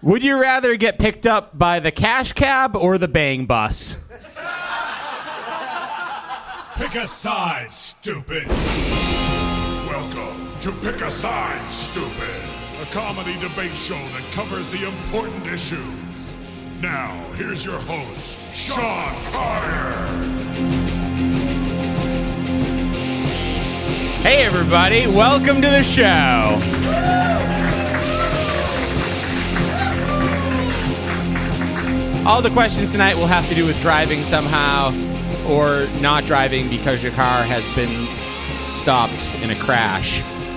Would you rather get picked up by the cash cab or the bang bus? Pick a side, stupid. Welcome to Pick a Side, Stupid, a comedy debate show that covers the important issues. Now, here's your host, Sean Carter. Hey, everybody. Welcome to the show. All the questions tonight will have to do with driving somehow or not driving because your car has been stopped in a crash.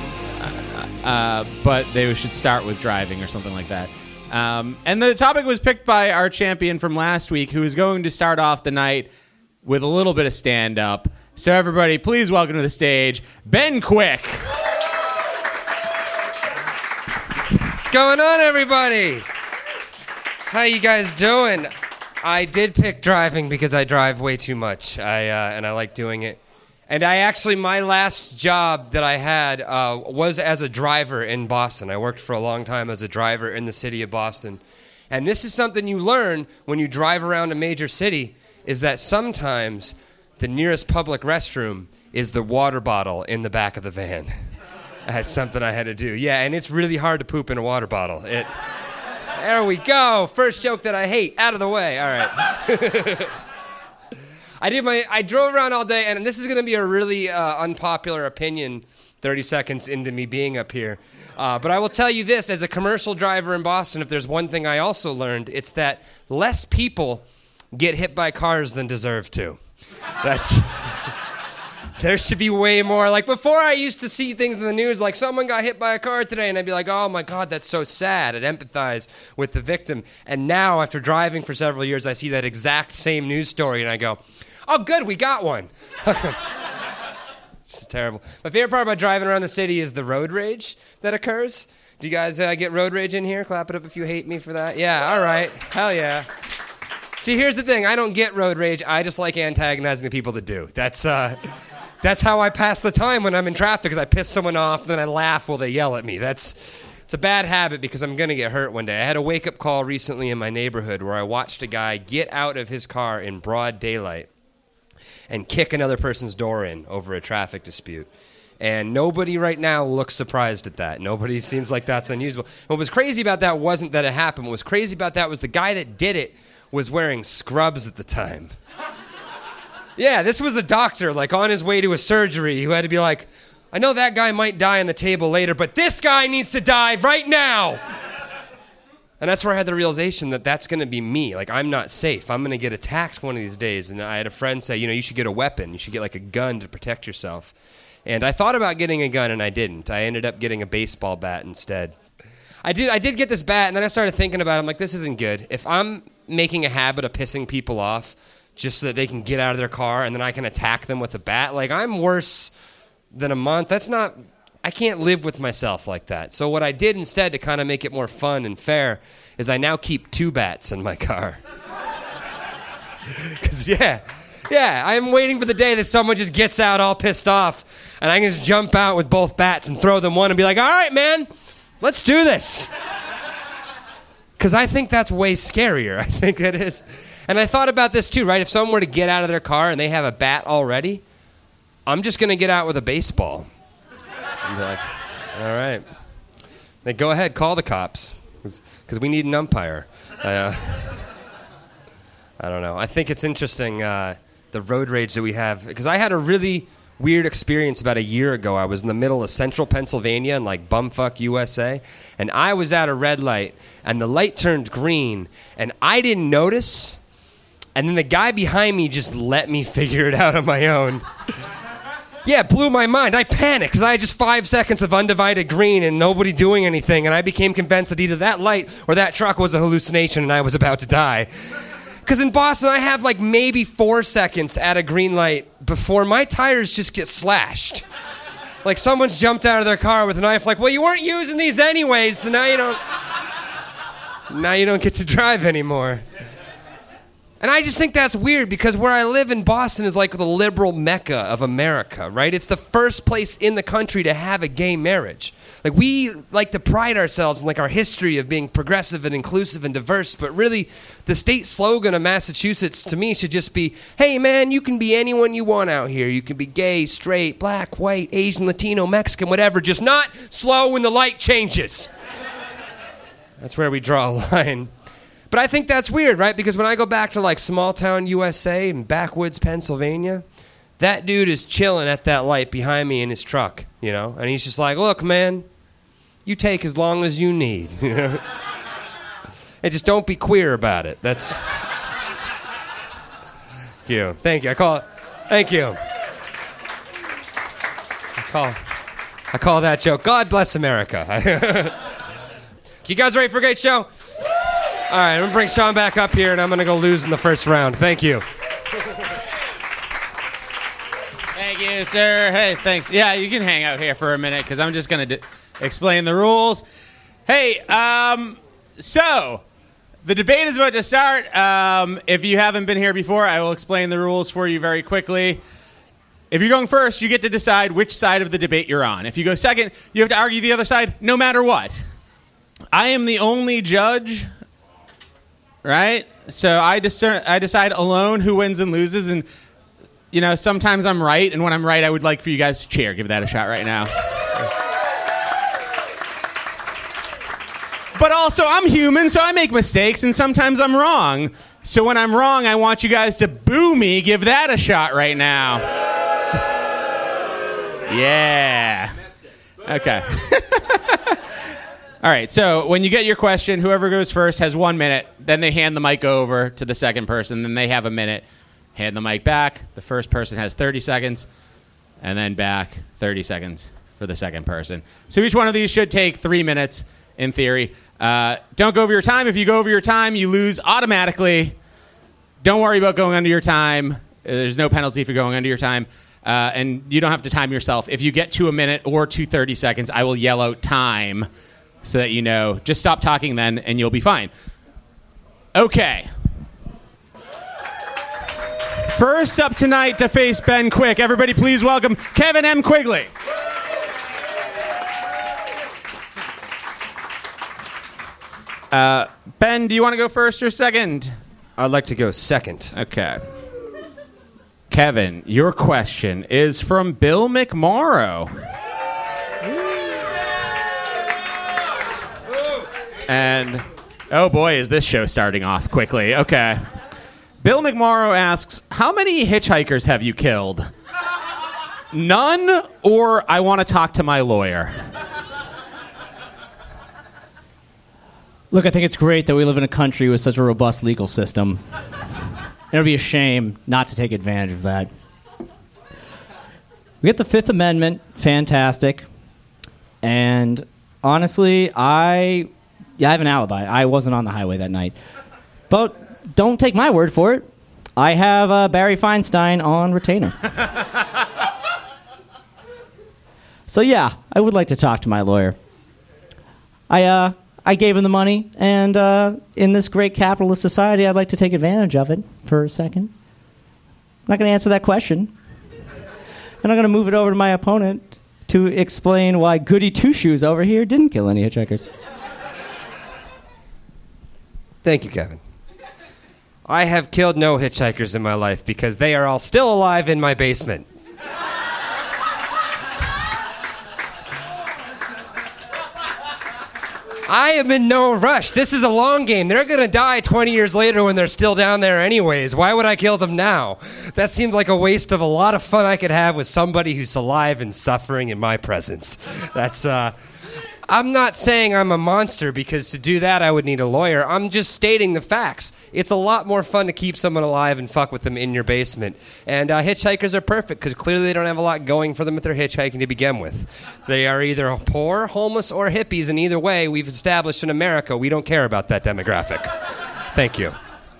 But they should start with driving or something like that. And the topic was picked by our champion from last week, who is going to start off the night with a little bit of stand-up. So everybody, please welcome to the stage, Ben Quick. What's going on, everybody? How you guys doing? I did pick driving because I drive way too much, and I like doing it. And my last job that I had was as a driver in Boston. I worked for a long time as a driver in the city of Boston. And this is something you learn when you drive around a major city, is that sometimes the nearest public restroom is the water bottle in the back of the van. That's something I had to do. Yeah, and it's really hard to poop in a water bottle. There we go. First joke that I hate. Out of the way. All right. I drove around all day, and this is going to be a really unpopular opinion 30 seconds into me being up here. But I will tell you this, as a commercial driver in Boston, if there's one thing I also learned, it's that less people get hit by cars than deserve to. There should be way more. Like, before I used to see things in the news, like someone got hit by a car today, and I'd be like, oh my God, that's so sad. I'd empathize with the victim. And now, after driving for several years, I see that exact same news story, and I go, oh good, we got one. It's terrible. My favorite part about driving around the city is the road rage that occurs. Do you guys get road rage in here? Clap it up if you hate me for that. Yeah, all right. Hell yeah. See, here's the thing. I don't get road rage. I just like antagonizing the people that do. That's how I pass the time when I'm in traffic, because I piss someone off, and then I laugh while they yell at me. It's a bad habit because I'm going to get hurt one day. I had a wake-up call recently in my neighborhood where I watched a guy get out of his car in broad daylight and kick another person's door in over a traffic dispute. And nobody right now looks surprised at that. Nobody seems like that's unusual. What was crazy about that wasn't that it happened. What was crazy about that was the guy that did it was wearing scrubs at the time. Yeah, this was a doctor, like, on his way to a surgery who had to be like, I know that guy might die on the table later, but this guy needs to die right now. And that's where I had the realization that that's going to be me. Like, I'm not safe. I'm going to get attacked one of these days. And I had a friend say, you should get a weapon. You should get, like, a gun to protect yourself. And I thought about getting a gun, and I didn't. I ended up getting a baseball bat instead. I did get this bat, and then I started thinking about it. I'm like, this isn't good. If I'm making a habit of pissing people off just so that they can get out of their car and then I can attack them with a bat, like, I'm worse than a month. I can't live with myself like that. So what I did instead to kind of make it more fun and fair is I now keep 2 bats in my car. Because, yeah, I'm waiting for the day that someone just gets out all pissed off and I can just jump out with both bats and throw them one and be like, all right, man, let's do this. Because I think that's way scarier. I think it is. And I thought about this too, right? If someone were to get out of their car and they have a bat already, I'm just going to get out with a baseball. And be like, all right. Then go ahead, call the cops, because we need an umpire. I don't know. I think it's interesting, the road rage that we have, because I had a really weird experience about a year ago. I was in the middle of central Pennsylvania in, like, bumfuck USA, and I was at a red light, and the light turned green, and I didn't notice, and then the guy behind me just let me figure it out on my own. Yeah, it blew my mind. I panicked because I had just 5 seconds of undivided green and nobody doing anything, and I became convinced that either that light or that truck was a hallucination and I was about to die. Because in Boston, I have like maybe 4 seconds at a green light before my tires just get slashed. Like someone's jumped out of their car with a knife, like, well, you weren't using these anyways, so now you don't get to drive anymore. And I just think that's weird because where I live in Boston is like the liberal mecca of America, right? It's the first place in the country to have a gay marriage. Like, we like to pride ourselves in like our history of being progressive and inclusive and diverse, but really the state slogan of Massachusetts to me should just be, hey man, you can be anyone you want out here. You can be gay, straight, black, white, Asian, Latino, Mexican, whatever, just not slow when the light changes. That's where we draw a line. But I think that's weird, right? Because when I go back to like small town USA and backwoods Pennsylvania, that dude is chilling at that light behind me in his truck, you know? And he's just like, look, man, you take as long as you need, you know? And just don't be queer about it. That's... Thank you. Thank you. Thank you. I call that joke, God bless America. You guys ready for a great show? All right, I'm going to bring Sean back up here, and I'm going to go lose in the first round. Thank you. Thank you, sir. Hey, thanks. Yeah, you can hang out here for a minute because I'm just going to explain the rules. Hey, so the debate is about to start. If you haven't been here before, I will explain the rules for you very quickly. If you're going first, you get to decide which side of the debate you're on. If you go second, you have to argue the other side no matter what. I am the only judge, right? So I decide alone who wins and loses, and you know, sometimes I'm right, and when I'm right, I would like for you guys to cheer. Give that a shot right now. But also, I'm human, so I make mistakes, and sometimes I'm wrong. So when I'm wrong, I want you guys to boo me. Give that a shot right now. Yeah. Okay. All right, so when you get your question, whoever goes first has 1 minute. Then they hand the mic over to the second person. Then they have a minute. Hand the mic back. The first person has 30 seconds. And then back 30 seconds for the second person. So each one of these should take 3 minutes in theory. Don't go over your time. If you go over your time, you lose automatically. Don't worry about going under your time. There's no penalty for going under your time. And you don't have to time yourself. If you get to a minute or to 30 seconds, I will yell out time. So that you know, just stop talking then, and you'll be fine. Okay. First up tonight to face Ben Quick. Everybody please welcome Kevin M. Quigley. Ben, do you want to go first or second? I'd like to go second. Okay. Kevin, your question is from Bill McMorrow. And, oh boy, is this show starting off quickly. Okay. Bill McMorrow asks, how many hitchhikers have you killed? None, or I want to talk to my lawyer. Look, I think it's great that we live in a country with such a robust legal system. It would be a shame not to take advantage of that. We get the Fifth Amendment, fantastic. And honestly, I have an alibi. I wasn't on the highway that night. But don't take my word for it. I have Barry Feinstein on retainer. So yeah, I would like to talk to my lawyer. I gave him the money, and in this great capitalist society, I'd like to take advantage of it for a second. I'm not going to answer that question. And I'm going to move it over to my opponent to explain why Goody Two-Shoes over here didn't kill any hitchhikers. Thank you, Kevin. I have killed no hitchhikers in my life because they are all still alive in my basement. I am in no rush. This is a long game. They're going to die 20 years later when they're still down there anyways. Why would I kill them now? That seems like a waste of a lot of fun I could have with somebody who's alive and suffering in my presence. I'm not saying I'm a monster because to do that I would need a lawyer. I'm just stating the facts. It's a lot more fun to keep someone alive and fuck with them in your basement. And hitchhikers are perfect because clearly they don't have a lot going for them if they're hitchhiking to begin with. They are either poor, homeless, or hippies, and either way, we've established in America we don't care about that demographic. Thank you.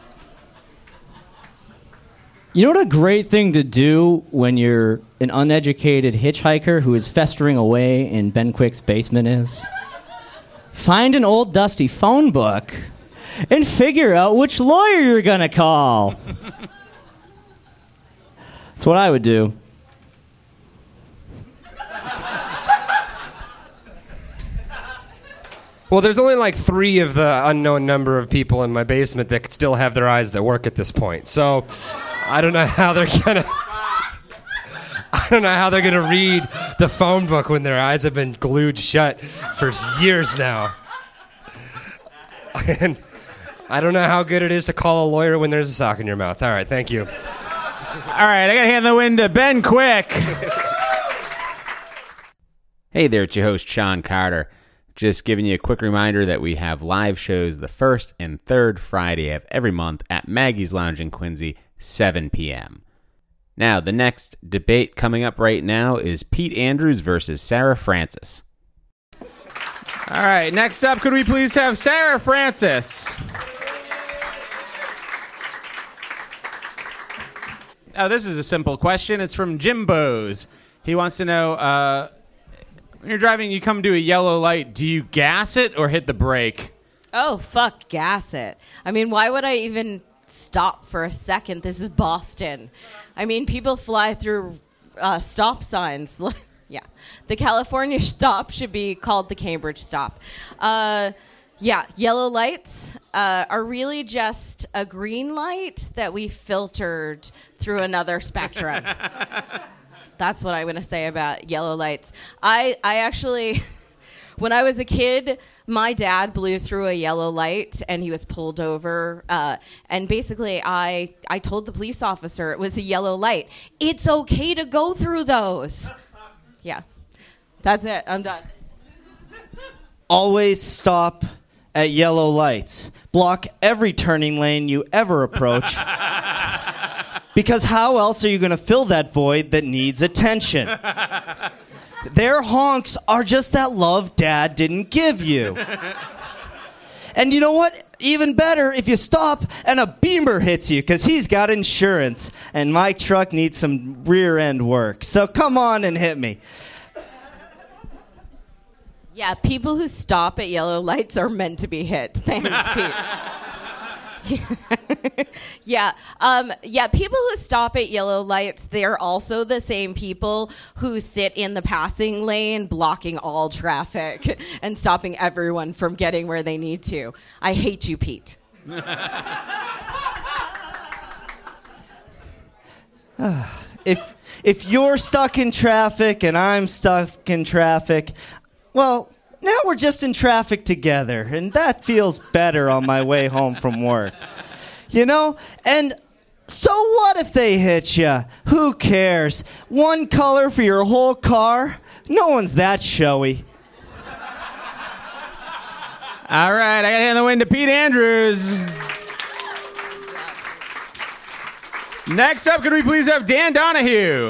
You know what a great thing to do when you're an uneducated hitchhiker who is festering away in Ben Quick's basement is? Find an old dusty phone book and figure out which lawyer you're going to call. That's what I would do. Well, there's only like 3 of the unknown number of people in my basement that still have their eyes that work at this point. So I don't know how they're gonna read the phone book when their eyes have been glued shut for years now. And I don't know how good it is to call a lawyer when there's a sock in your mouth. All right, thank you. All right, I got to hand the win to Ben Quick. Hey there, it's your host, Sean Carter. Just giving you a quick reminder that we have live shows the first and third Friday of every month at Maggie's Lounge in Quincy, 7 p.m. Now, the next debate coming up right now is Pete Andrews versus Sarah Francis. All right, next up, could we please have Sarah Francis? Oh, this is a simple question. It's from Jim Bose. He wants to know... when you're driving, you come to a yellow light, do you gas it or hit the brake? Oh, fuck, gas it. I mean, why would I even stop for a second? This is Boston. I mean, people fly through stop signs. Yeah. The California stop should be called the Cambridge stop. Yellow lights are really just a green light that we filtered through another spectrum. That's what I'm going to say about yellow lights. I actually, when I was a kid, my dad blew through a yellow light and he was pulled over. And basically, I told the police officer it was a yellow light. It's okay to go through those. Yeah. That's it. I'm done. Always stop at yellow lights. Block every turning lane you ever approach. Because how else are you going to fill that void that needs attention? Their honks are just that love Dad didn't give you. And you know what? Even better if you stop and a Beamer hits you, because he's got insurance, and my truck needs some rear end work. So come on and hit me. Yeah, people who stop at yellow lights are meant to be hit. Thanks, Pete. Yeah, people who stop at yellow lights, they're also the same people who sit in the passing lane blocking all traffic and stopping everyone from getting where they need to. I hate you, Pete. If you're stuck in traffic and I'm stuck in traffic, well, now we're just in traffic together, and that feels better on my way home from work. You know? And so what if they hit you? Who cares? One color for your whole car? No one's that showy. All right, I got to hand the win to Pete Andrews. Next up, could we please have Dan Donahue?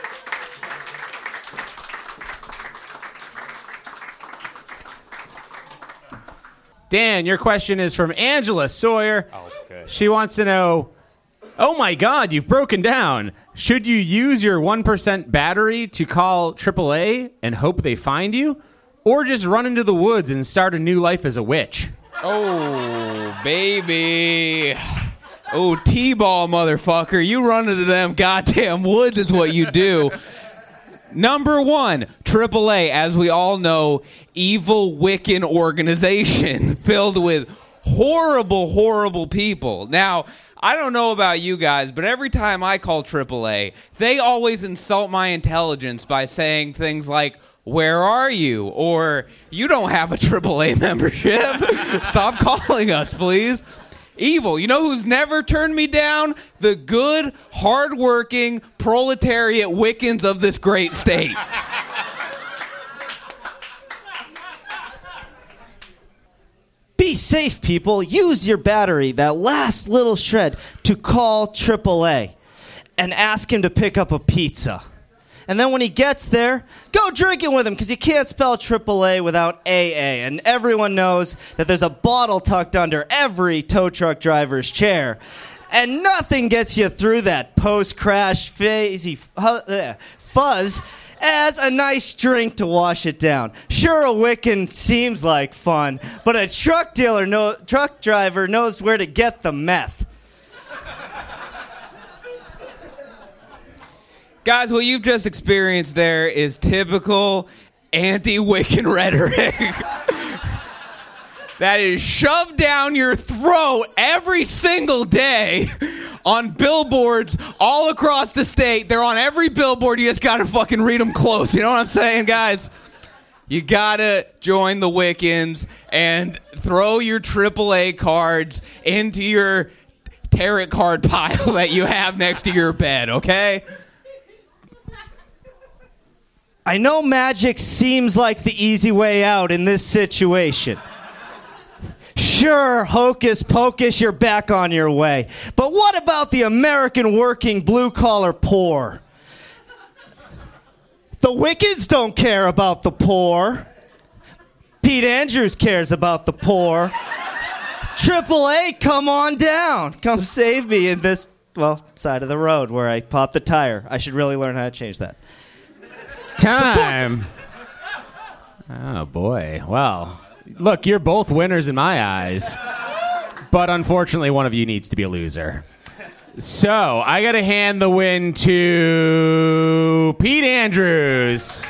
Dan, your question is from Angela Sawyer. Oh, okay. She wants to know, oh my God, you've broken down. Should you use your 1% battery to call AAA and hope they find you? Or just run into the woods and start a new life as a witch? Oh, baby. Oh, T-ball, motherfucker. You run into them goddamn woods is what you do. Number 1, AAA, as we all know, evil Wiccan organization filled with horrible, horrible people. Now, I don't know about you guys, but every time I call AAA, they always insult my intelligence by saying things like, where are you? Or, you don't have a AAA membership. Stop calling us, please. Evil. You know who's never turned me down? The good, hardworking, proletariat Wiccans of this great state. Be safe, people. Use your battery, that last little shred, to call AAA and ask him to pick up a pizza. And then when he gets there, go drinking with him, because you can't spell AAA without AA. And everyone knows that there's a bottle tucked under every tow truck driver's chair. And nothing gets you through that post-crash fuzz as a nice drink to wash it down. Sure, a Wiccan seems like fun, but a truck driver knows where to get the meth. Guys, what you've just experienced there is typical anti-Wiccan rhetoric. That is shoved down your throat every single day on billboards all across the state. They're on every billboard. You just gotta fucking read them close. You know what I'm saying, guys? You gotta join the Wiccans and throw your AAA cards into your tarot card pile that you have next to your bed, okay? I know magic seems like the easy way out in this situation. Sure, hocus pocus, you're back on your way. But what about the American working blue-collar poor? The Wiccans don't care about the poor. Pete Andrews cares about the poor. AAA, come on down. Come save me in this, side of the road where I popped the tire. I should really learn how to change that. Time. Oh, boy. Well, look, you're both winners in my eyes. But unfortunately, one of you needs to be a loser. So, I got to hand the win to Pete Andrews.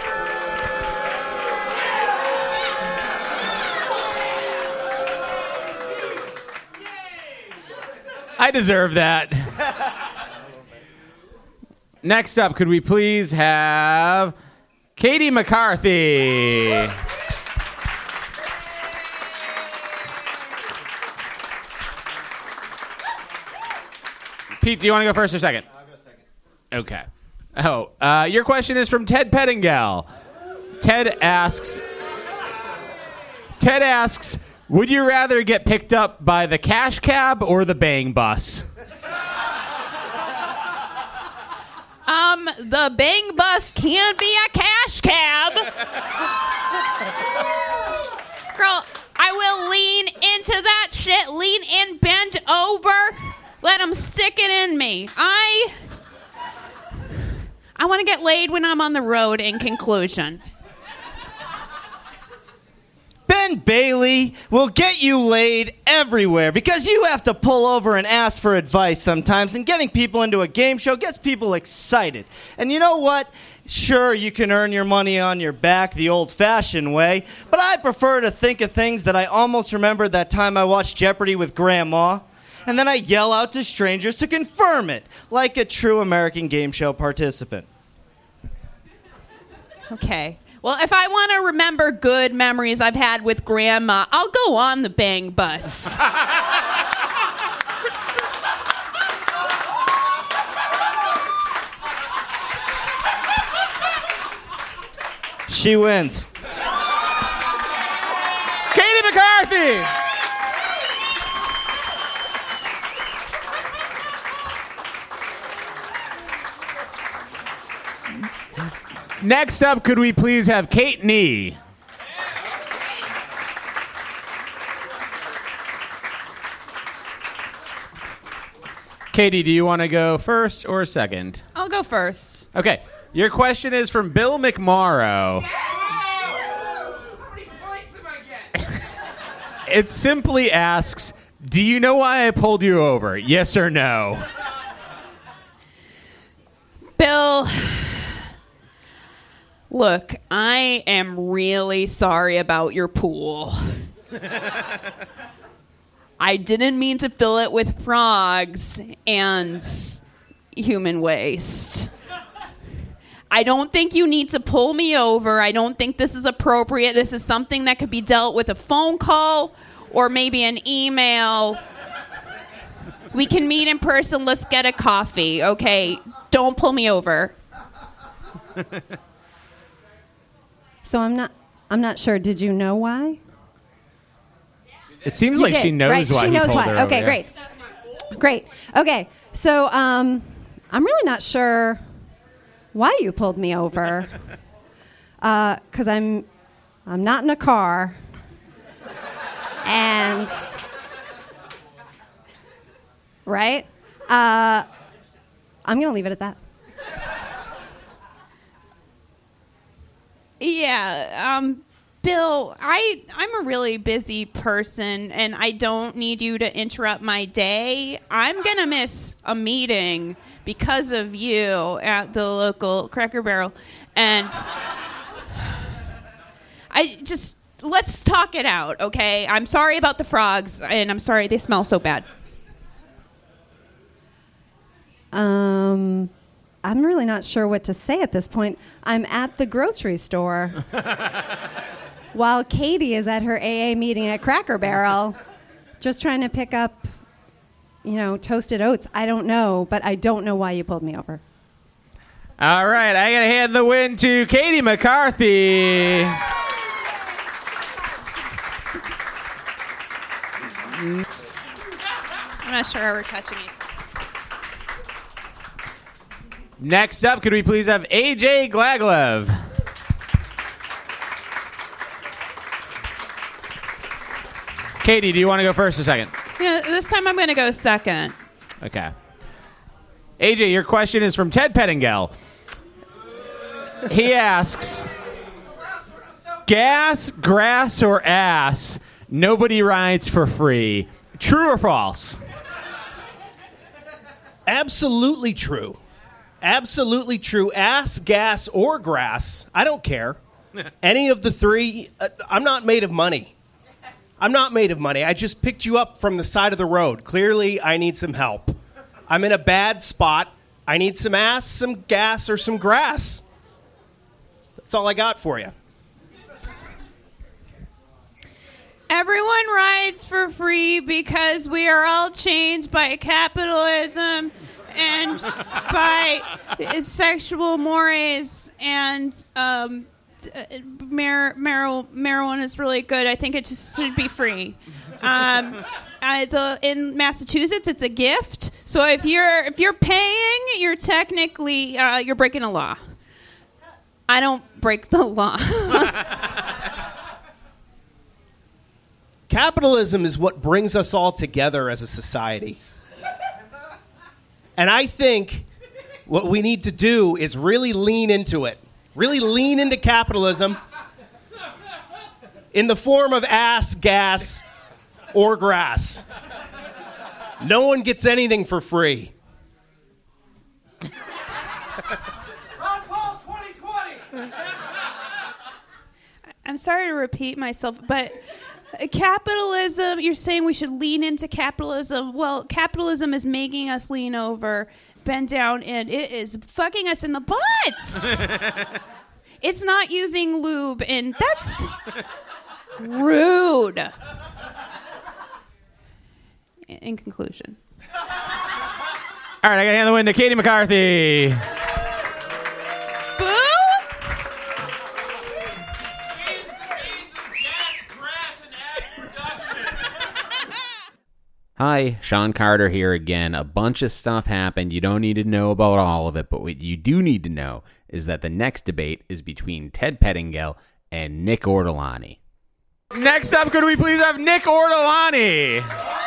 I deserve that. Next up, could we please have Katie McCarthy? Pete, do you want to go first or second? I'll go second. Okay. Your question is from Ted Pettingill. Ted asks, would you rather get picked up by the cash cab or the bang bus? The bang bus can be a cash cab. Girl, I will lean into that shit. Lean in, bend over. Let them stick it in me. I want to get laid when I'm on the road, in conclusion. Ben Bailey will get you laid everywhere because you have to pull over and ask for advice sometimes, and getting people into a game show gets people excited. And you know what? Sure, you can earn your money on your back the old-fashioned way, but I prefer to think of things that I almost remembered that time I watched Jeopardy with Grandma, and then I yell out to strangers to confirm it, like a true American game show participant. Okay. Well, if I want to remember good memories I've had with Grandma, I'll go on the bang bus. She wins. Katie McCarthy! Next up, could we please have Kate Nee? Katie, do you want to go first or second? I'll go first. Okay. Your question is from Bill McMorrow. How many points am I getting? It simply asks, do you know why I pulled you over? Yes or no? Bill, look, I am really sorry about your pool. I didn't mean to fill it with frogs and human waste. I don't think you need to pull me over. I don't think this is appropriate. This is something that could be dealt with a phone call or maybe an email. We can meet in person. Let's get a coffee, okay? Don't pull me over. So I'm not sure. Did you know why? It seems You like did, she knows right? why She he knows pulled why. her Okay, over. great. Great. Okay. So I'm really not sure why you pulled me over. Because I'm not in a car. And right? I'm going to leave it at that. Yeah, Bill, I'm a really busy person, and I don't need you to interrupt my day. I'm going to miss a meeting because of you at the local Cracker Barrel. And let's talk it out, okay? I'm sorry about the frogs, and I'm sorry they smell so bad. I'm really not sure what to say at this point. I'm at the grocery store while Katie is at her AA meeting at Cracker Barrel, just trying to pick up, toasted oats. I don't know, but I don't know why you pulled me over. All right, I got to hand the win to Katie McCarthy. I'm not sure how we're touching it. Next up, could we please have AJ Glaglev? Katie, do you want to go first or second? Yeah, this time I'm going to go second. Okay. AJ, your question is from Ted Pettingill. He asks, gas, grass, or ass, nobody rides for free. True or false? Absolutely true. Absolutely true. Ass, gas, or grass. I don't care. Any of the three. I'm not made of money. I just picked you up from the side of the road. Clearly, I need some help. I'm in a bad spot. I need some ass, some gas, or some grass. That's all I got for you. Everyone rides for free because we are all changed by capitalism and by sexual mores, and marijuana is really good. I think it just should be free. In Massachusetts, it's a gift. So if you're paying, you're technically you're breaking a law. I don't break the law. Capitalism is what brings us all together as a society. And I think what we need to do is really lean into it. Really lean into capitalism in the form of ass, gas, or grass. No one gets anything for free. Ron Paul 2020! I'm sorry to repeat myself, but capitalism, you're saying we should lean into capitalism. Well, capitalism is making us lean over, bend down, and it is fucking us in the butts. It's not using lube, and that's rude. In conclusion. All right, I got to hand the win to Katie McCarthy. Hi, Sean Carter here again. A bunch of stuff happened. You don't need to know about all of it, but what you do need to know is that the next debate is between Ted Pettingill and Nick Ortolani. Next up, could we please have Nick Ortolani?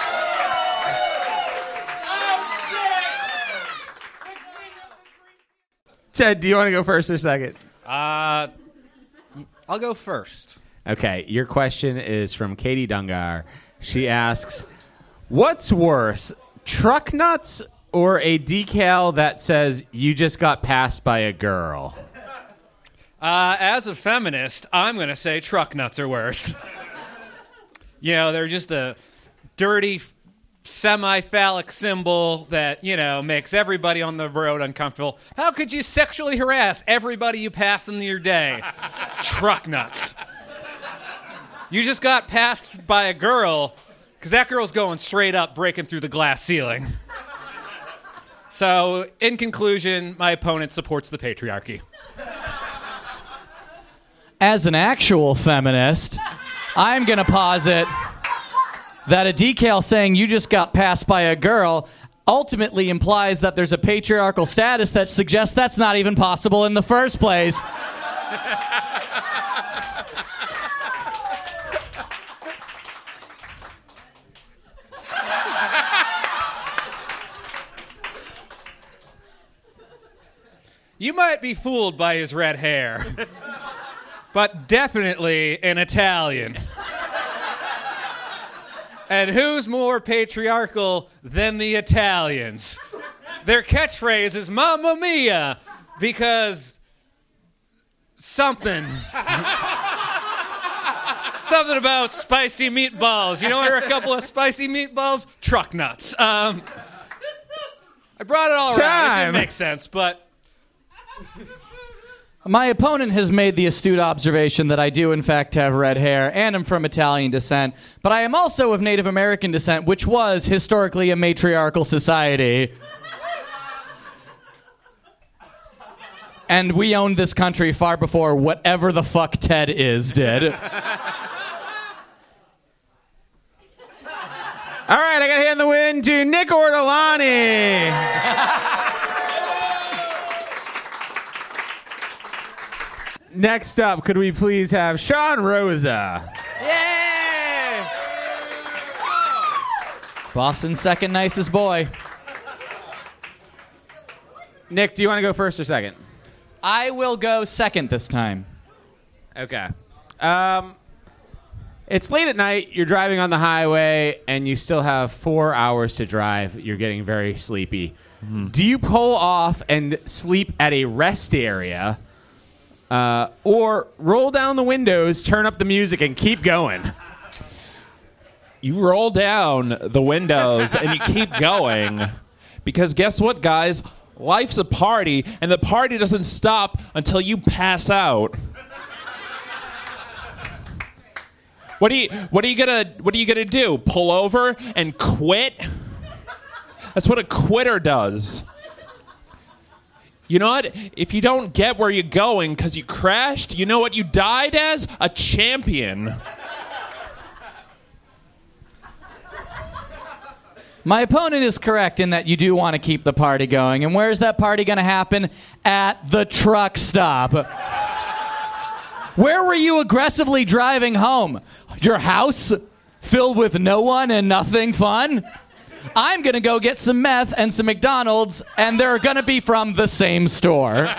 Ted, do you want to go first or second? I'll go first. Okay, your question is from Katie Dungar. She asks, what's worse, truck nuts or a decal that says you just got passed by a girl? As a feminist, I'm going to say truck nuts are worse. They're just a dirty, semi-phallic symbol that, makes everybody on the road uncomfortable. How could you sexually harass everybody you pass in your day? Truck nuts. You just got passed by a girl because that girl's going straight up, breaking through the glass ceiling. So, in conclusion, my opponent supports the patriarchy. As an actual feminist, I'm going to posit that a decal saying you just got passed by a girl ultimately implies that there's a patriarchal status that suggests that's not even possible in the first place. You might be fooled by his red hair. but definitely an Italian. And who's more patriarchal than the Italians? Their catchphrase is Mamma Mia, because something about spicy meatballs. You know what are a couple of spicy meatballs? Truck nuts. I brought it all around. It didn't make sense, but... My opponent has made the astute observation that I do, in fact, have red hair, and am from Italian descent, but I am also of Native American descent, which was historically a matriarchal society. And we owned this country far before whatever the fuck Ted is did. All right, I got to hand the win to Nick Ortolani. Next up, could we please have Sean Rosa? Yay! Boston's second nicest boy. Nick, do you want to go first or second? I will go second this time. Okay. It's late at night, you're driving on the highway, and you still have 4 hours to drive. You're getting very sleepy. Do you pull off and sleep at a rest area, or roll down the windows, turn up the music, and keep going? You roll down the windows and you keep going, because guess what, guys? Life's a party, and the party doesn't stop until you pass out. What are you gonna do? Pull over and quit? That's what a quitter does. You know what? If you don't get where you're going because you crashed, you know what you died as? A champion. My opponent is correct in that you do want to keep the party going. And where's that party going to happen? At the truck stop. Where were you aggressively driving home? Your house? Filled with no one and nothing fun? I'm going to go get some meth and some McDonald's, and they're going to be from the same store.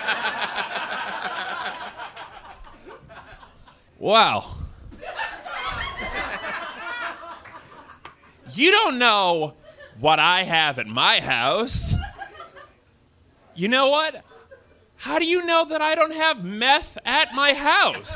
Wow. You don't know what I have at my house. You know what? How do you know that I don't have meth at my house?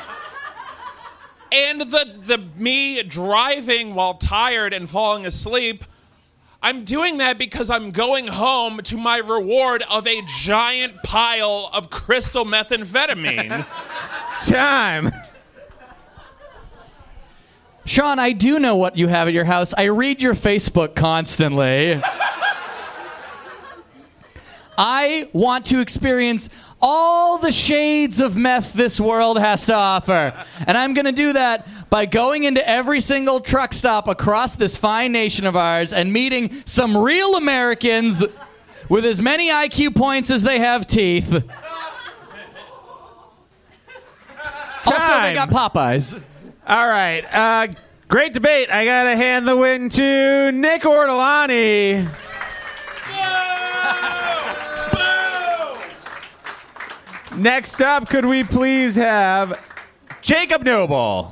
And the me driving while tired and falling asleep, I'm doing that because I'm going home to my reward of a giant pile of crystal methamphetamine. Time. Sean, I do know what you have at your house. I read your Facebook constantly. I want to experience all the shades of meth this world has to offer. And I'm going to do that by going into every single truck stop across this fine nation of ours and meeting some real Americans with as many IQ points as they have teeth. Also, they got Popeyes. All right. Great debate. I got to hand the win to Nick Ortolani. Next up, could we please have Jacob Noble?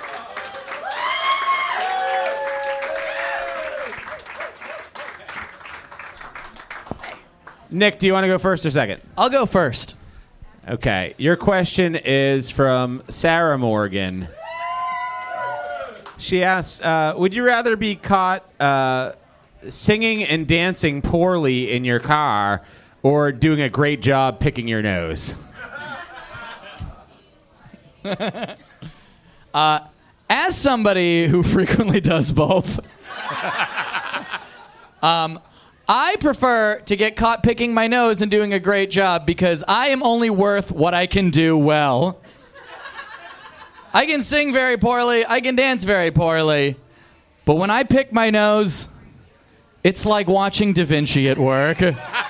Nick, do you want to go first or second? I'll go first. Okay. Your question is from Sarah Morgan. She asks, would you rather be caught singing and dancing poorly in your car or doing a great job picking your nose? As somebody who frequently does both, I prefer to get caught picking my nose and doing a great job because I am only worth what I can do well. I can sing very poorly, I can dance very poorly, but when I pick my nose, it's like watching Da Vinci at work.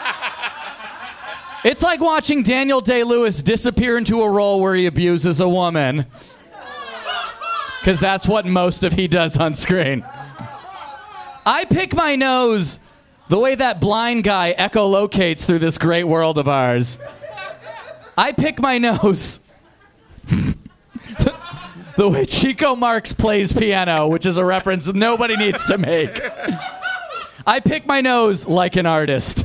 It's like watching Daniel Day-Lewis disappear into a role where he abuses a woman. Because that's what most of he does on screen. I pick my nose the way that blind guy echolocates through this great world of ours. I pick my nose The way Chico Marx plays piano, which is a reference nobody needs to make. I pick my nose like an artist.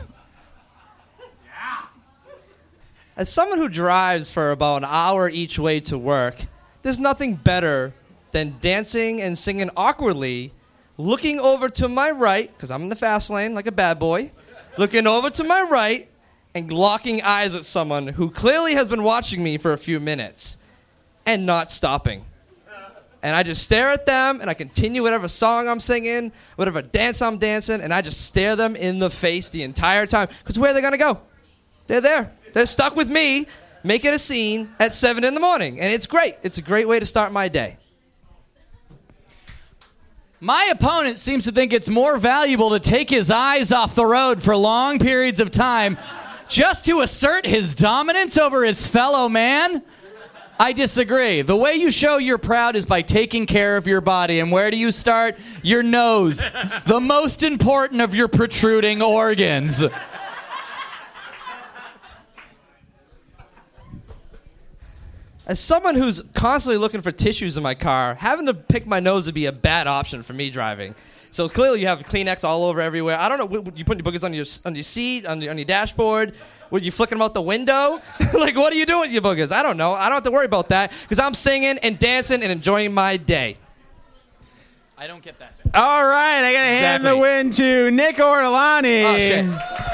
As someone who drives for about an hour each way to work, there's nothing better than dancing and singing awkwardly, looking over to my right, because I'm in the fast lane like a bad boy, looking over to my right and locking eyes with someone who clearly has been watching me for a few minutes and not stopping. And I just stare at them, and I continue whatever song I'm singing, whatever dance I'm dancing, and I just stare them in the face the entire time. Because where are they going to go? They're there. They're stuck with me, making a scene at 7 in the morning. And it's great. It's a great way to start my day. My opponent seems to think it's more valuable to take his eyes off the road for long periods of time just to assert his dominance over his fellow man. I disagree. The way you show you're proud is by taking care of your body. And where do you start? Your nose. The most important of your protruding organs. As someone who's constantly looking for tissues in my car, having to pick my nose would be a bad option for me driving. So clearly you have Kleenex all over everywhere. I don't know, would you put your boogers on your seat, on your dashboard? Would you flicking them out the window? Like, what do you do with your boogers? I don't know. I don't have to worry about that because I'm singing and dancing and enjoying my day. I don't get that. All right, I got to hand the win to Nick Ortolani. Oh, shit.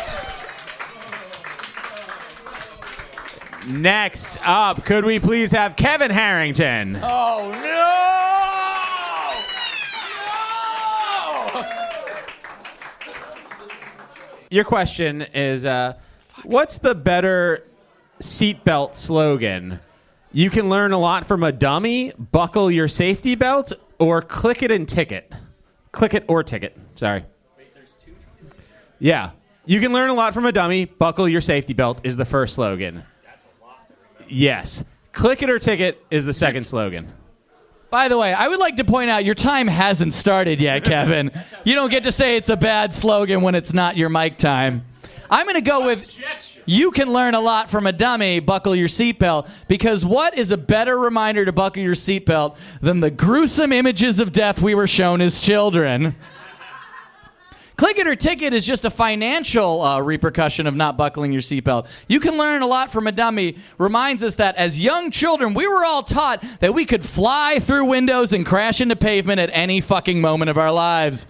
Next up, could we please have Kevin Harrington? Oh, no! Your question is, what's the better seatbelt slogan? You can learn a lot from a dummy, buckle your safety belt, or click it and ticket. Click it or ticket, sorry. Wait, there's two? Yeah. You can learn a lot from a dummy, buckle your safety belt is the first slogan. Yes. Click it or ticket is the second slogan. By the way, I would like to point out your time hasn't started yet, Kevin. You don't get to say it's a bad slogan when it's not your mic time. I'm going to go with you can learn a lot from a dummy, buckle your seatbelt, because what is a better reminder to buckle your seatbelt than the gruesome images of death we were shown as children? Click it or ticket is just a financial repercussion of not buckling your seatbelt. You can learn a lot from a dummy reminds us that as young children, we were all taught that we could fly through windows and crash into pavement at any fucking moment of our lives.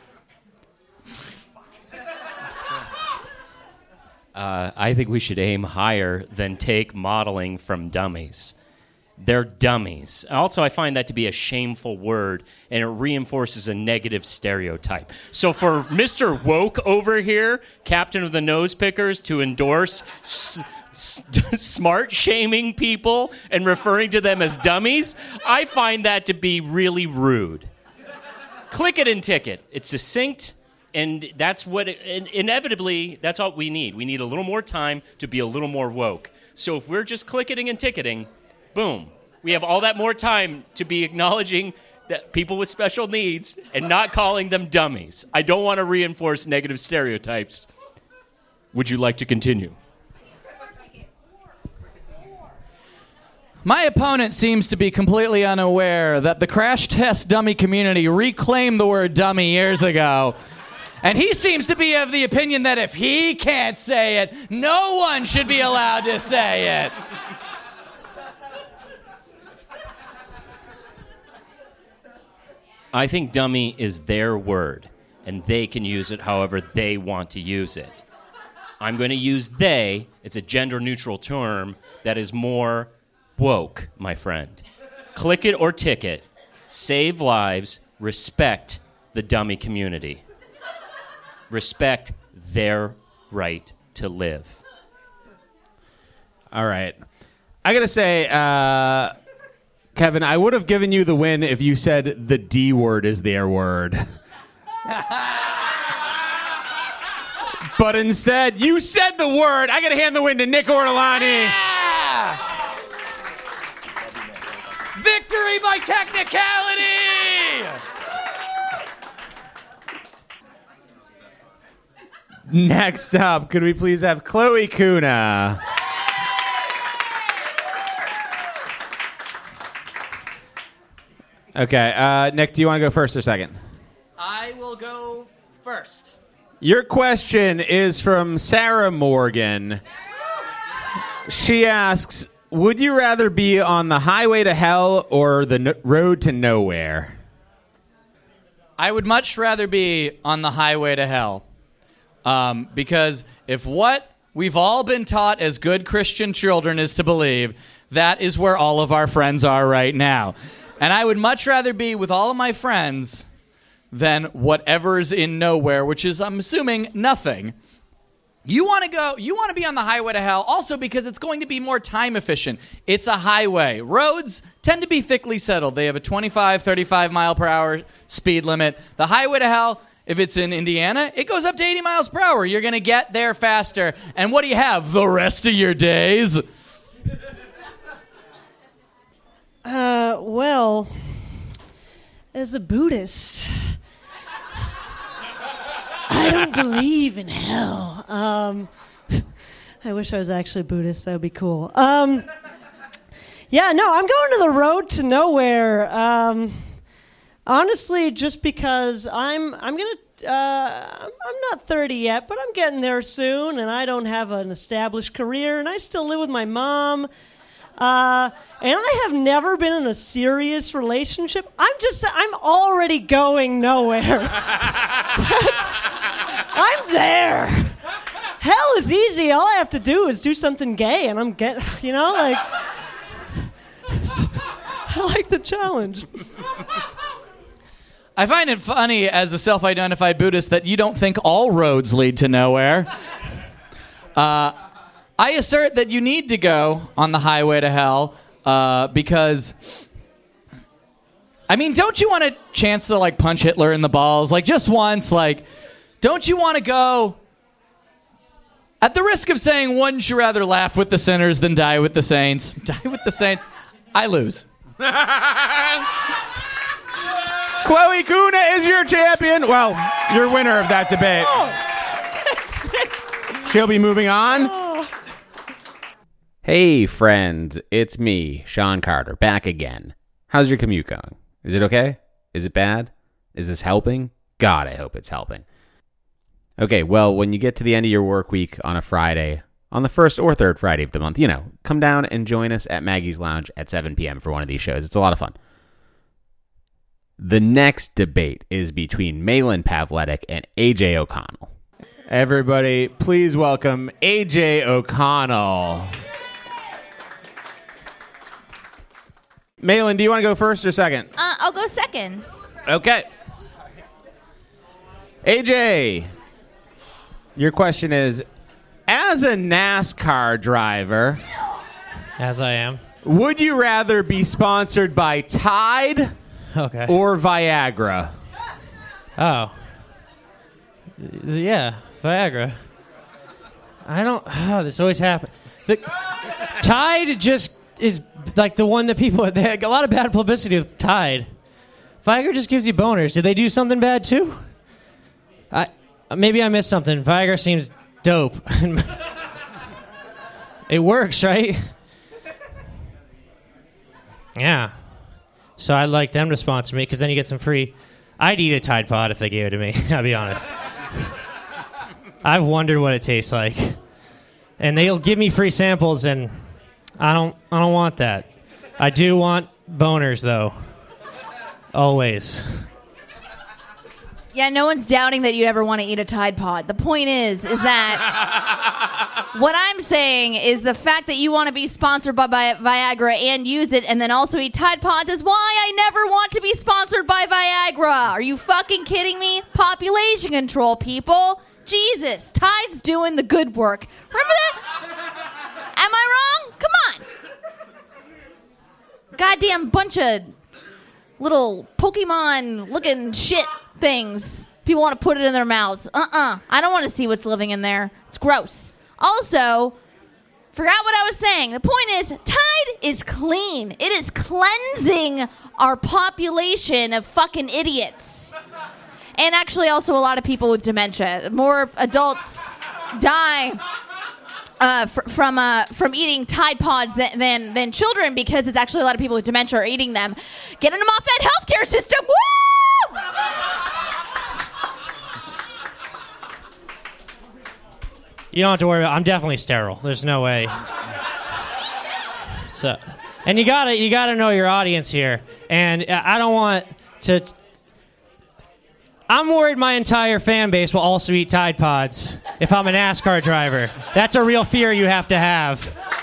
I think we should aim higher than take modeling from dummies. They're dummies. Also, I find that to be a shameful word, and it reinforces a negative stereotype. So for Mr. Woke over here, captain of the nose pickers, to endorse smart shaming people and referring to them as dummies, I find that to be really rude. Click it and ticket. It's succinct, and that's what inevitably, that's all we need. We need a little more time to be a little more woke. So if we're just clicketing and ticketing, boom. We have all that more time to be acknowledging that people with special needs and not calling them dummies. I don't want to reinforce negative stereotypes. Would you like to continue? My opponent seems to be completely unaware that the crash test dummy community reclaimed the word dummy years ago. And he seems to be of the opinion that if he can't say it, no one should be allowed to say it. I think dummy is their word, and they can use it however they want to use it. I'm going to use they. It's a gender-neutral term that is more woke, my friend. Click it or ticket. Save lives. Respect the dummy community. Respect their right to live. All right. I got to say, Kevin, I would have given you the win if you said the D word is their word. But instead, you said the word. I got to hand the win to Nick Ortolani. Yeah! Victory by technicality! Next up, could we please have Chloe Kuna? Okay. Nick, do you want to go first or second? I will go first. Your question is from Sarah Morgan. She asks, would you rather be on the highway to hell or the road to nowhere? I would much rather be on the highway to hell. Because if what we've all been taught as good Christian children is to believe, that is where all of our friends are right now. And I would much rather be with all of my friends than whatever's in nowhere, which is, I'm assuming, nothing. You want to be on the highway to hell also because it's going to be more time efficient. It's a highway. Roads tend to be thickly settled. They have a 25, 35 mile per hour speed limit. The highway to hell, if it's in Indiana, it goes up to 80 miles per hour. You're going to get there faster. And what do you have the rest of your days? Well, as a Buddhist, I don't believe in hell. I wish I was actually Buddhist. That would be cool. Yeah, no, I'm going to the road to nowhere. Honestly, just because I'm not 30 yet, but I'm getting there soon, and I don't have an established career, and I still live with my mom. And I have never been in a serious relationship. I'm already going nowhere. I'm there. Hell is easy. All I have to do is do something gay, and I'm I like the challenge. I find it funny as a self-identified Buddhist that you don't think all roads lead to nowhere. I assert that you need to go on the highway to hell because, don't you want a chance to, punch Hitler in the balls? Just once, don't you want to go, at the risk of saying, wouldn't you rather laugh with the sinners than die with the saints? Die with the saints. I lose. Chloe Kuna is your champion. Well, your winner of that debate. She'll be moving on. Hey, friends, it's me, Sean Carter, back again. How's your commute going? Is it okay? Is it bad? Is this helping? God, I hope it's helping. Okay, well, when you get to the end of your work week on a Friday, on the first or third Friday of the month, come down and join us at Maggie's Lounge at 7 p.m. for one of these shows. It's a lot of fun. The next debate is between Malin Pavletic and AJ O'Connell. Everybody, please welcome AJ O'Connell. Malin, do you want to go first or second? I'll go second. Okay. AJ, your question is, as a NASCAR driver, as I am, would you rather be sponsored by Tide or Viagra? Oh. Yeah, Viagra. This always happens. Tide just is like the one that people, they had a lot of bad publicity with Tide. Viagra just gives you boners. Did they do something bad too? Maybe I missed something. Viagra seems dope. It works, right? Yeah. So I'd like them to sponsor me because then you get some free. I'd eat a Tide Pod if they gave it to me. I'll be honest. I've wondered what it tastes like, and they'll give me free samples, and I don't want that. I do want boners though. Always. Yeah, no one's doubting that you'd ever want to eat a Tide Pod. The point is that what I'm saying is the fact that you want to be sponsored by Viagra and use it and then also eat Tide Pods is why I never want to be sponsored by Viagra. Are you fucking kidding me? Population control, people. Jesus, Tide's doing the good work. Remember that? Am I wrong? Come on. Goddamn bunch of little Pokemon-looking shit things. People want to put it in their mouths. I don't want to see what's living in there. It's gross. Also, forgot what I was saying. The point is, Tide is clean. It is cleansing our population of fucking idiots. And actually also a lot of people with dementia. More adults die from eating Tide Pods than children, because it's actually a lot of people with dementia are eating them, getting them off that healthcare system. Woo! You don't have to worry about. I'm definitely sterile. There's no way. So, and you gotta know your audience here. And I don't want to. I'm worried my entire fan base will also eat Tide Pods if I'm a NASCAR driver. That's a real fear you have to have.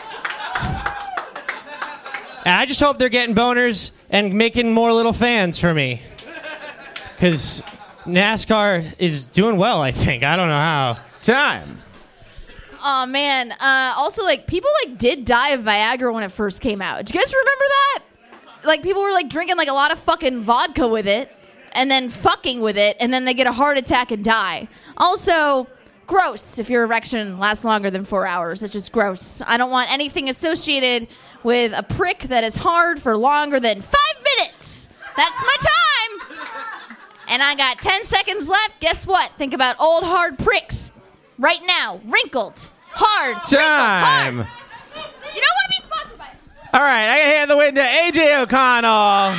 And I just hope they're getting boners and making more little fans for me. Because NASCAR is doing well, I think. I don't know how. Time. Oh man. Also, like, people like did die of Viagra when it first came out. Do you guys remember that? Like, people were like drinking like a lot of fucking vodka with it, and then fucking with it, and then they get a heart attack and die. Also, gross if your erection lasts longer than 4 hours. It's just gross. I don't want anything associated with a prick that is hard for longer than 5 minutes. That's my time. And I got 10 seconds left. Guess what? Think about old hard pricks right now. Wrinkled. Hard. Time. Wrinkled, hard. You don't want to be sponsored by it. All right, I hand the win to AJ O'Connell.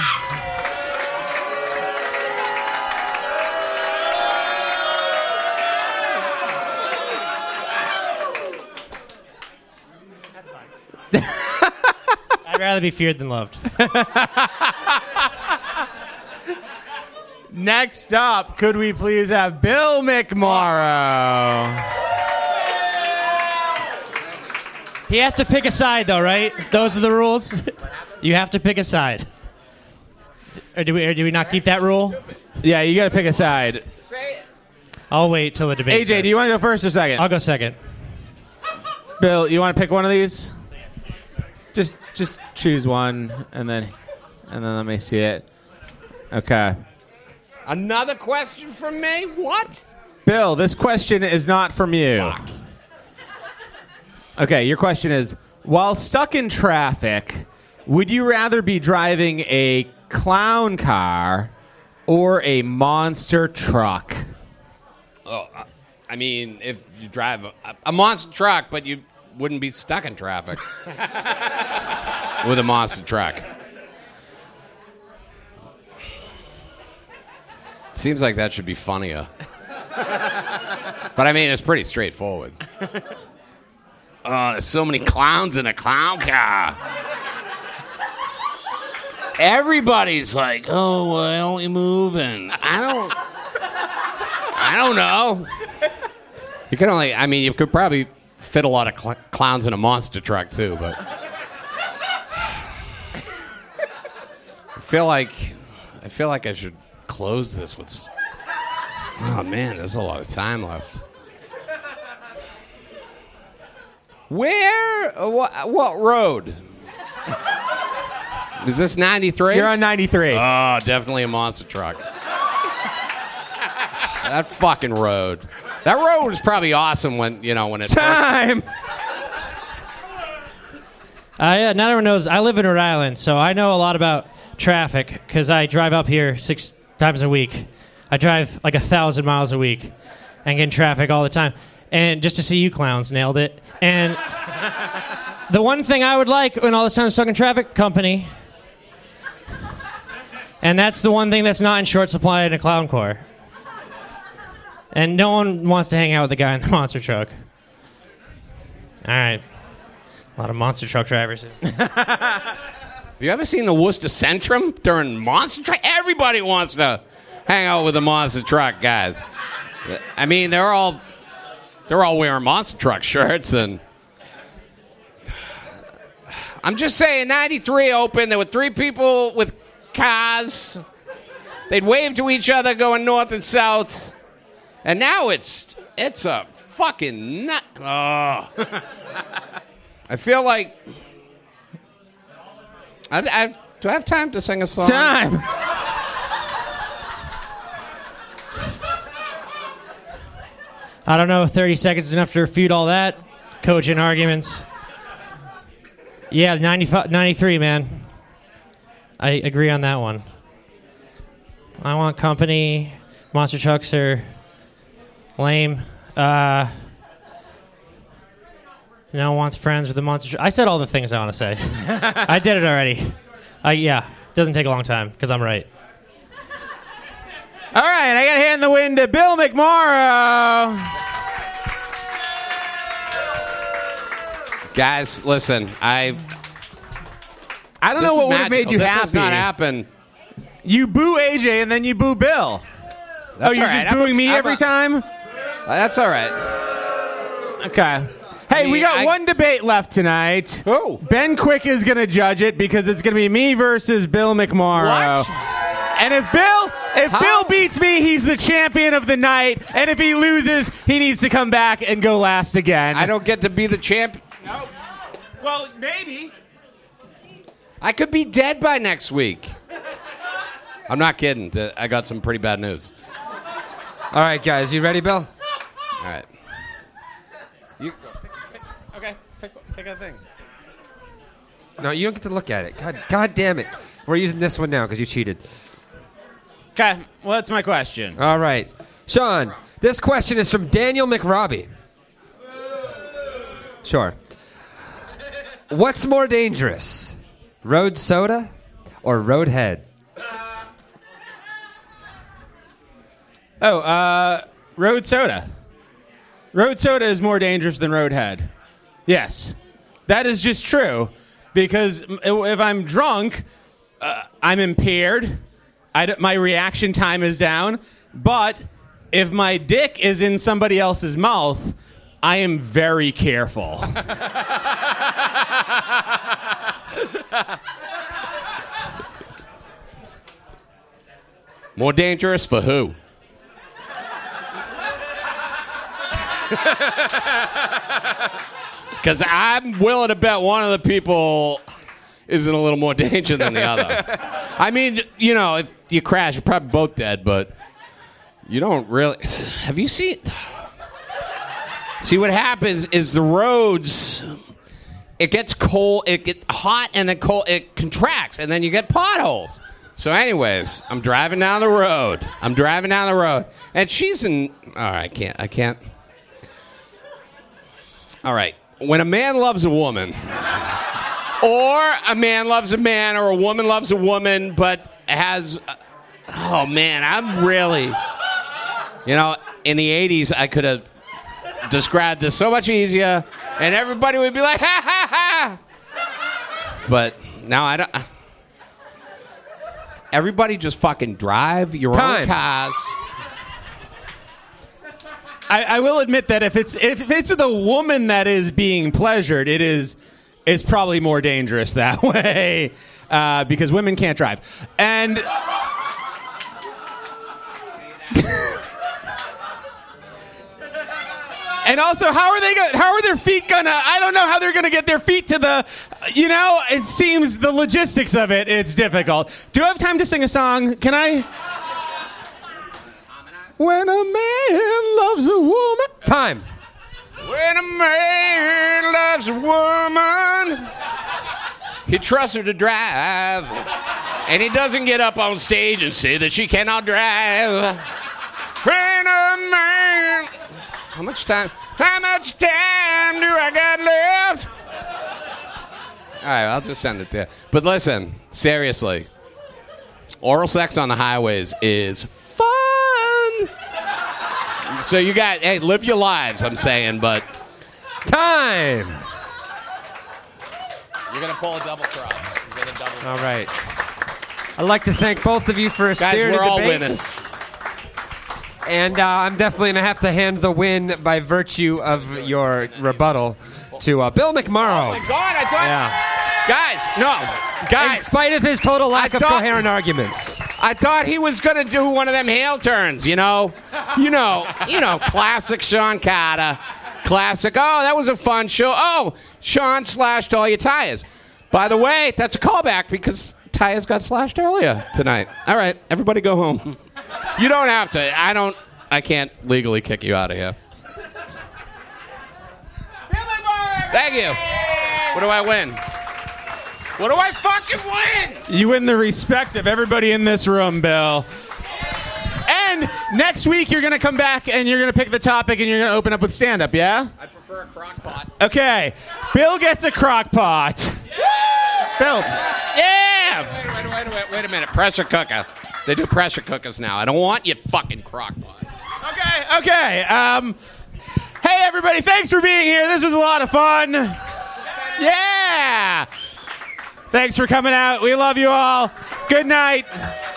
I'd rather be feared than loved. Next up, could we please have Bill McMorrow? He has to pick a side, though, right? Those are the rules. You have to pick a side. Or do we not keep that rule? Yeah, you got to pick a side. I'll wait till the debate. AJ, do you want to go first or second? I'll go second. Bill, you want to pick one of these? Just choose one, and then let me see it. Okay. Another question from me? What? Bill, this question is not from you. Fuck. Okay, your question is, while stuck in traffic, would you rather be driving a clown car or a monster truck? Oh, I mean, if you drive a monster truck, but you wouldn't be stuck in traffic with a monster truck. Seems like that should be funnier. But I mean, it's pretty straightforward. Oh, there's so many clowns in a clown car. Everybody's like, oh, why aren't you moving? I don't know. You could only, I mean, you could probably fit a lot of clowns in a monster truck too, but I feel like I should close this with. Oh man, there's a lot of time left. Where? What road? Is this 93? You're on 93. Oh, definitely a monster truck. That fucking road. That road was probably awesome when it. Time. Not everyone knows. I live in Rhode Island, so I know a lot about traffic because I drive up here 6 times a week. I drive like 1,000 miles a week and get in traffic all the time. And just to see you clowns, nailed it. And the one thing I would like when all this time I'm stuck in traffic, company. And that's the one thing that's not in short supply in a clown car. And no one wants to hang out with the guy in the monster truck. All right. A lot of monster truck drivers. Have you ever seen the Worcester Centrum during monster truck? Everybody wants to hang out with the monster truck guys. I mean, they're all wearing monster truck shirts, and I'm just saying, 93 open. There were 3 people with cars. They'd wave to each other going north and south. And now it's a fucking nut. Oh. I feel like do I have time to sing a song? Time. I don't know, 30 seconds is enough to refute all that. Cogent arguments. Yeah, 93, man. I agree on that one. I want company. Monster trucks are lame. wants friends with the monster. I said all the things I want to say. I did it already. Yeah, it doesn't take a long time because I'm right. All right, I got to hand the win to Bill McMorrow. Guys, listen, I don't know what would have made you this happy. Does not happen. You boo AJ and then you boo Bill. That's you're all right. just booing me I'm every time? That's all right. Okay. Hey, we got one debate left tonight. Who? Ben Quick is going to judge it because it's going to be me versus Bill McMorrow. What? And if Bill beats me, he's the champion of the night. And if he loses, he needs to come back and go last again. I don't get to be the champ. No. Well, maybe. I could be dead by next week. I'm not kidding. I got some pretty bad news. All right, guys, you ready, Bill? All right. Okay, pick a thing. No, you don't get to look at it. God damn it. We're using this one now because you cheated. Okay, well, that's my question. All right. Sean, this question is from Daniel McRobbie. Sure. What's more dangerous, road soda or roadhead? Road soda. Road soda is more dangerous than roadhead. Yes. That is just true. Because if I'm drunk, I'm impaired. My reaction time is down. But if my dick is in somebody else's mouth, I am very careful. More dangerous for who? Because I'm willing to bet one of the people is in a little more danger than the other. I mean, if you crash, you're probably both dead, but you don't really... Have you seen... See, what happens is the roads... It gets cold, it gets hot, and then cold. It contracts, and then you get potholes. So anyways, I'm driving down the road. And she's in... All right, I can't... All right. When a man loves a woman, or a man loves a man, or a woman loves a woman, but has... Oh, man, I'm really... in the 80s, I could have described this so much easier, and everybody would be like, ha, ha, ha! But now I don't... Everybody just fucking drive your own cars. I will admit that if it's the woman that is being pleasured, it's probably more dangerous that way because women can't drive. And and also, how are their feet gonna? I don't know how they're gonna get their feet to the. It seems the logistics of it's difficult. Do I have time to sing a song? Can I? When a man loves a woman. Time. When a man loves a woman, he trusts her to drive. And he doesn't get up on stage and say that she cannot drive. When a man... How much time do I got left? All right, I'll just send it there. But listen, seriously. Oral sex on the highways is fun. So hey, live your lives, I'm saying, but... Time! You're going to pull a double cross. All right. I'd like to thank both of you for a spirited debate. Guys, we're all winners. And I'm definitely going to have to hand the win by virtue of your rebuttal to Bill McMorrow. Oh, my God, I thought... Yeah. Guys. In spite of his total lack of coherent arguments. I thought he was going to do one of them heel turns, classic Sean Carter. Classic, oh, that was a fun show. Oh, Sean slashed all your tires. By the way, that's a callback because tires got slashed earlier tonight. All right, everybody go home. You don't have to. I can't legally kick you out of here. Thank you. What do I win? What do I fucking win? You win the respect of everybody in this room, Bill. And Next week, you're going to come back and you're going to pick the topic and you're going to open up with stand-up, yeah? I prefer a crock pot. Okay. Bill gets a crock pot. Bill. Yeah! Wait a minute. Pressure cooker. They do pressure cookers now. I don't want your fucking crock pot. Okay. Hey, everybody. Thanks for being here. This was a lot of fun. Yeah! Thanks for coming out. We love you all. Good night.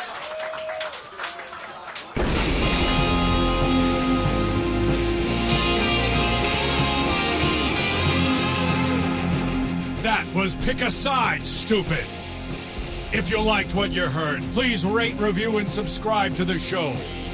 That was Pick a Side, stupid. If you liked what you heard, please rate, review, and subscribe to the show.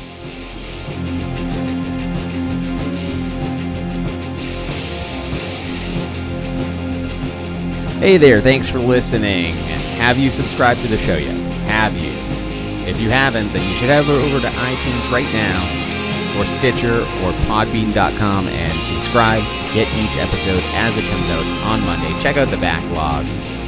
Hey there, thanks for listening. Have you subscribed to the show yet? Have you? If you haven't, then you should head over to iTunes right now, or Stitcher, or Podbean.com, and subscribe. Get each episode as it comes out on Monday. Check out the backlog.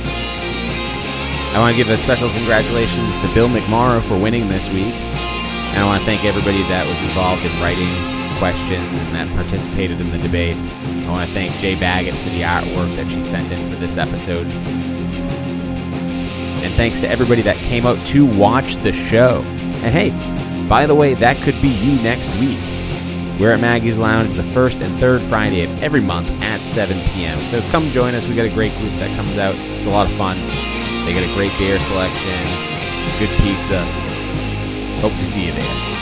I want to give a special congratulations to Bill McMorrow for winning this week. And I want to thank everybody that was involved in writing questions and that participated in the debate. I want to thank Jay Baggett for the artwork that she sent in for this episode. And thanks to everybody that came out to watch the show. And hey, by the way, that could be you next week. We're at Maggie's Lounge the first and third Friday of every month at 7 p.m. So come join us. We got a great group that comes out. It's a lot of fun. They got a great beer selection, good pizza. Hope to see you there.